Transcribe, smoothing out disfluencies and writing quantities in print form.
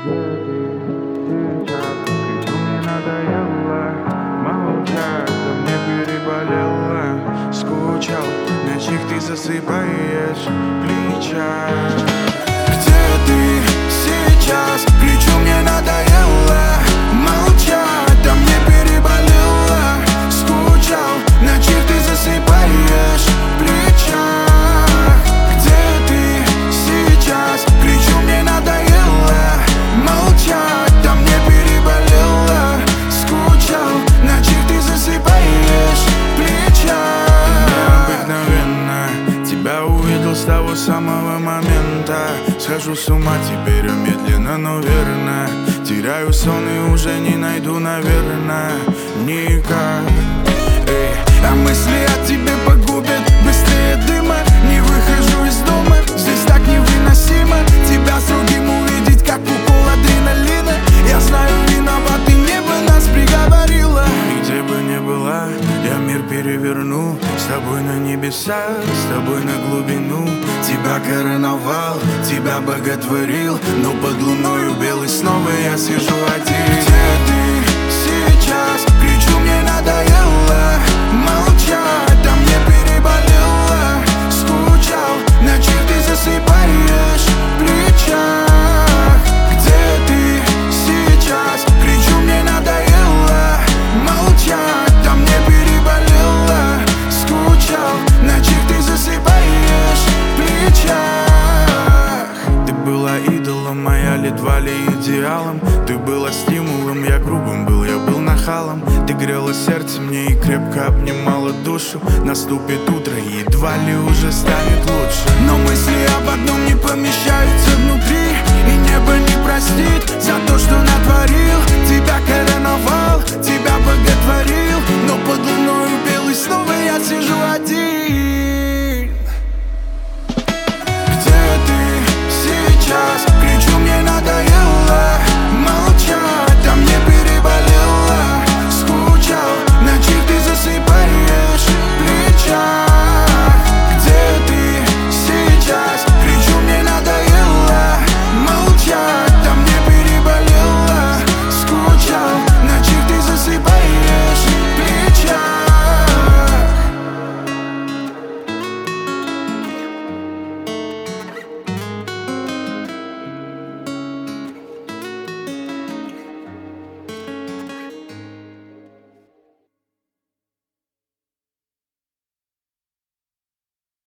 Сейчас кричу, мне надоело молчать, да мне переболело. Скучал, на чьих ты засыпаешь плечах. Где ты сейчас? Кричу, мне надоело молчать, да мне переболело. Скучал, на чьих ты засыпаешь плечах. Где ты сейчас? Кричу, мне надоело молчать, да мне переболело. Скучал, на чьих ты засыпаешь плечах. Необыкновенно тебя увидел с того самого момента. Схожу с ума теперь медленно, но верно. Теряю сон и уже не найду, наверное, никак. Эй, а мысли о тебе погубят быстрее дыма. Не выхожу из дома, здесь так невыносимо. Тебя с другим увидеть, как укол адреналина. Я знаю, виноваты, небо нас приговорило. И где бы ни была, я мир переверну. С тобой на небеса, с тобой на глубину. Тебя короновал, тебя боготворил. Но под луною белой снова я сижу один. Где ты сейчас? Кричу, мне надоело молчать, да мне переболело. Скучал, на чьих ты засыпаешь плечах. Где ты сейчас? Кричу, мне надоело молчать, да мне переболело. Скучал, на чьих ты засыпаешь плечах. Ты была идолом, моя едва ли идеалом. Ты была стимулом, я грубым был, я был нахалом. Ты грела сердце мне и крепко обнимала душу. Наступит утро, едва ли уже станет лучше. Но мысли об одном не помещаются внутри.